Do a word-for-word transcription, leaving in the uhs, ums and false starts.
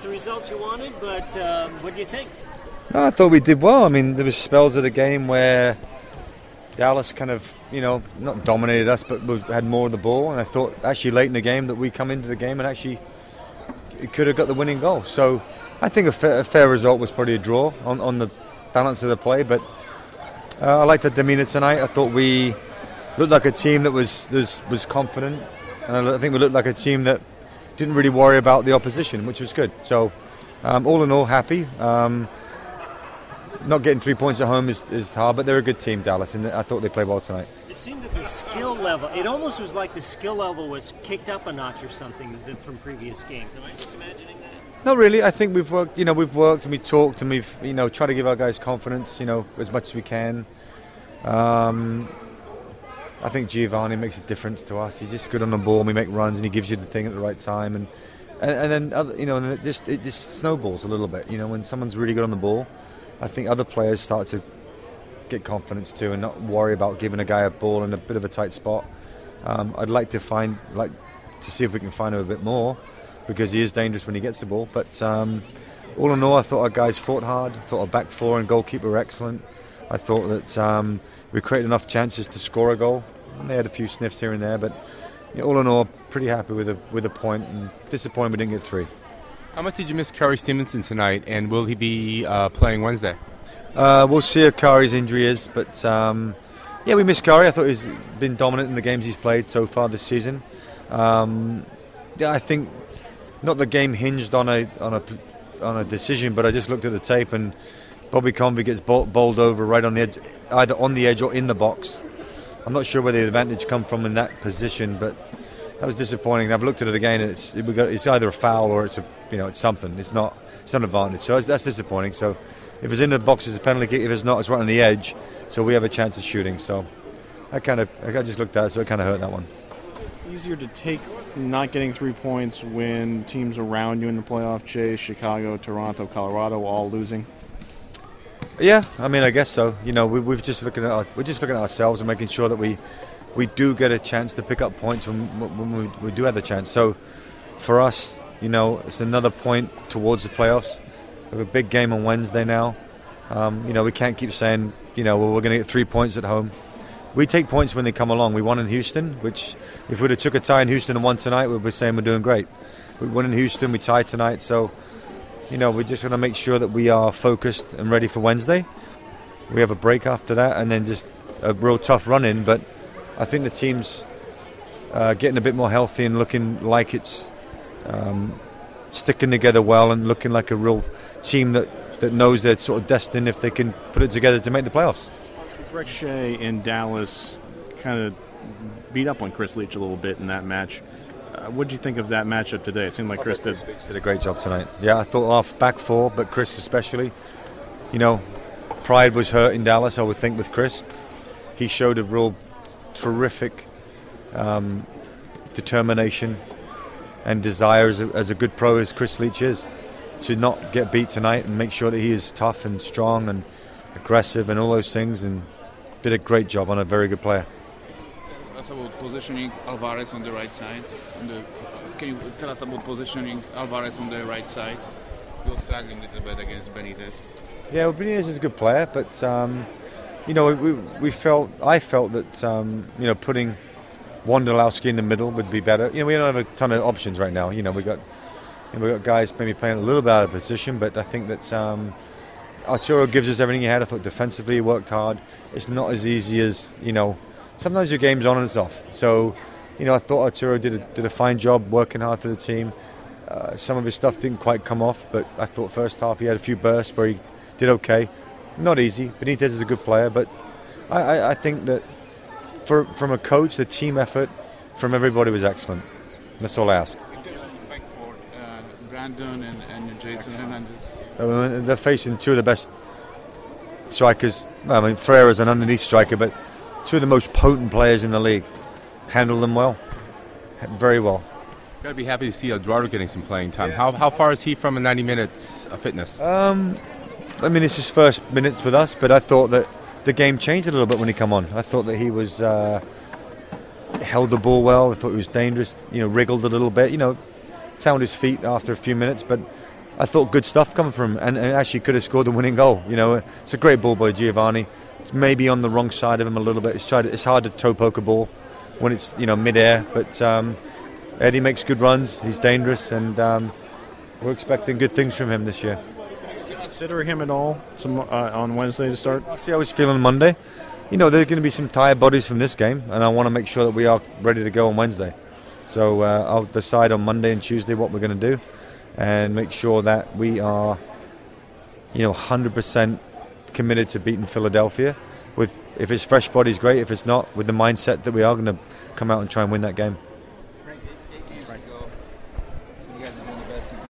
the result you wanted, but um, what do you think? No, I thought we did well. I mean, there was spells of the game where Dallas kind of, you know, not dominated us, but had more of the ball. And I thought actually late in the game that we come into the game and actually could have got the winning goal. So I think a fair, a fair result was probably a draw on, on the balance of the play. But uh, I liked the demeanour tonight. I thought we looked like a team that was was, was confident. And I think we looked like a team that didn't really worry about the opposition, which was good. So um, all in all, happy. Um, Not getting three points at home is, is hard, but they're a good team, Dallas, and I thought they played well tonight. It seemed that the skill level, it almost was like the skill level was kicked up a notch or something than from previous games. Am I just imagining that? No, really. I think we've worked, you know, we've worked and we talked and we've, you know, tried to give our guys confidence, you know, as much as we can. Um, I think Giovanni makes a difference to us. He's just good on the ball. We make runs and he gives you the thing at the right time, and and, and then other, you know, and it just it just snowballs a little bit. You know, when someone's really good on the ball, I think other players start to get confidence too and not worry about giving a guy a ball in a bit of a tight spot. Um, I'd like to find, like, to see if we can find him a bit more because he is dangerous when he gets the ball. But um, all in all, I thought our guys fought hard. I thought our back four and goalkeeper were excellent. I thought that um, we created enough chances to score a goal. And they had a few sniffs here and there, but you know, all in all, pretty happy with a with a point and disappointed we didn't get three. How much did you miss Kari Stevenson tonight, and will he be uh, playing Wednesday? Uh, we'll see how Kari's injury is, but um, yeah, we miss Kari. I thought he's been dominant in the games he's played so far this season. Um, yeah, I think not the game hinged on a on a on a decision, but I just looked at the tape and Bobby Convey gets bowled over right on the edge, either on the edge or in the box. I'm not sure where the advantage come from in that position, but that was disappointing. I've looked at it again, and it's it, it's either a foul or it's a you know it's something. It's not it's not an advantage, so that's disappointing. So if it's in the box, it's a penalty kick. If it's not, it's right on the edge. So we have a chance of shooting. So I kind of I just looked at it, so it kind of hurt that one. Easier to take not getting three points when teams around you in the playoff chase, Chicago, Toronto, Colorado, all losing. Yeah, I mean, I guess so. You know, we, we've just looking at our, we're just looking at ourselves and making sure that we. we do get a chance to pick up points when, when we, we do have the chance. So for us, you know, it's another point towards the playoffs. We have a big game on Wednesday now. Um, you know, we can't keep saying, you know, well, we're going to get three points at home. We take points when they come along. We won in Houston, which if we'd have took a tie in Houston and won tonight, we'd be saying we're doing great. We won in Houston, we tied tonight. So, you know, we're just going to make sure that we are focused and ready for Wednesday. We have a break after that and then just a real tough run in, but I think the team's uh, getting a bit more healthy and looking like it's um, sticking together well and looking like a real team that, that knows they're sort of destined if they can put it together to make the playoffs. Greg Shea in Dallas kind of beat up on Chris Leach a little bit in that match. Uh, what did you think of that matchup today? It seemed like Chris did. Chris did a great job tonight. Yeah, I thought off back four, but Chris especially. You know, pride was hurt in Dallas, I would think, with Chris. He showed a real terrific um, determination and desire as a, as a good pro as Chris Leach is, to not get beat tonight and make sure that he is tough and strong and aggressive and all those things, and did a great job on a very good player. Tell us about positioning Alvarez on the right side. On the, can you tell us about positioning Alvarez on the right side? He was struggling a little bit against Benitez. Yeah, well, Benitez is a good player, but um, you know, we we felt I felt that um, you know, putting Wondolowski in the middle would be better. You know, we don't have a ton of options right now. You know, we got you know, we got guys maybe playing a little bit out of position, but I think that um, Arturo gives us everything he had. I thought defensively he worked hard. It's not as easy as, you know, sometimes your game's on and it's off. So, you know, I thought Arturo did a, did a fine job working hard for the team. Uh, some of his stuff didn't quite come off, but I thought first half he had a few bursts where he did okay. Not easy. Benitez is a good player, but I, I, I think that for from a coach, the team effort from everybody was excellent. That's all I ask. In terms of the back four, uh, Brandon and, and Jason excellent. Hernandez. Uh, they're facing two of the best strikers. I mean, Ferreira's an underneath striker, but two of the most potent players in the league. Handled them well, very well. Got to be happy to see Eduardo getting some playing time. Yeah. How how far is he from a ninety minutes of fitness? Um, I mean, it's his first minutes with us, but I thought that the game changed a little bit when he came on. I thought that he was uh, held the ball well. I thought he was dangerous. You know, wriggled a little bit. You know, found his feet after a few minutes, but I thought good stuff coming from him, and, and actually could have scored the winning goal. You know, it's a great ball by Giovanni. It's maybe on the wrong side of him a little bit. It's tried. It's hard to toe poke a ball when it's, you know, mid-air, but um, Eddie makes good runs. He's dangerous, and um, we're expecting good things from him this year. Consider him at all some, uh, on Wednesday to start? I'll see how he's feeling Monday. You know, there's going to be some tired bodies from this game, and I want to make sure that we are ready to go on Wednesday. So uh, I'll decide on Monday and Tuesday what we're going to do, and make sure that we are, you know, one hundred percent committed to beating Philadelphia. With, if it's fresh bodies, great. If it's not, with the mindset that we are going to come out and try and win that game.